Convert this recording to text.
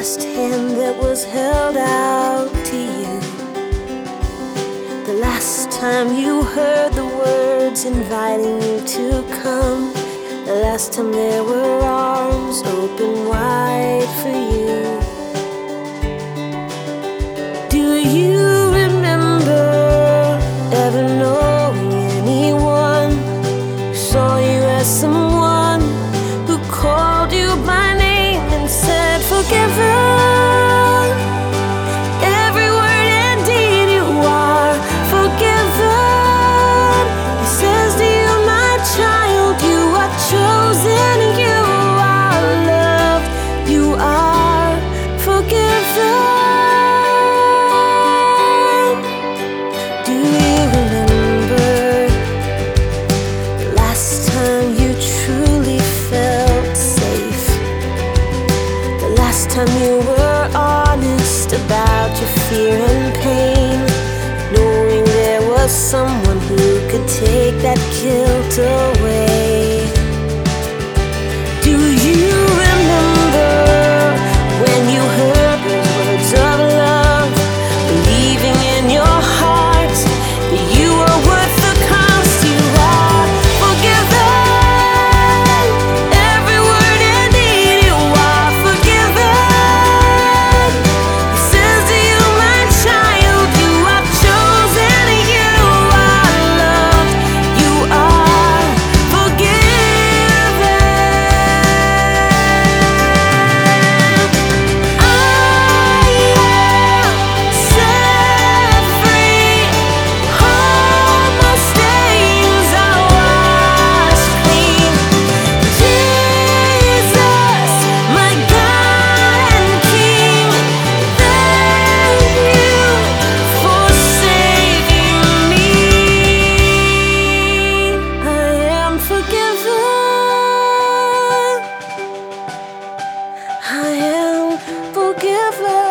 last hand that was held out to you, the last time you heard the words inviting you to come, the last time there were arms open wide for you. Do you remember ever knowing anyone who saw you as someone who called you by name and said forgiven? Every word and deed you are forgiven. He says to you, my child, you are chosen, you are loved, you are forgiven. Do you remember the last time you truly felt safe? The last time you were honest about your fear and pain, knowing there was someone who could take that guilt away? Do you remember when you heard those words of love, believing in your heart that you are worth the cost? You are forgiven. Every word and deed, you are forgiven. He says to you, my child, you are chosen, you are loved, you are forgiven. I am set free. All my stains are washed clean. Jesus, my God and King, thank you for saving me. I am forgiven. I am forgiven.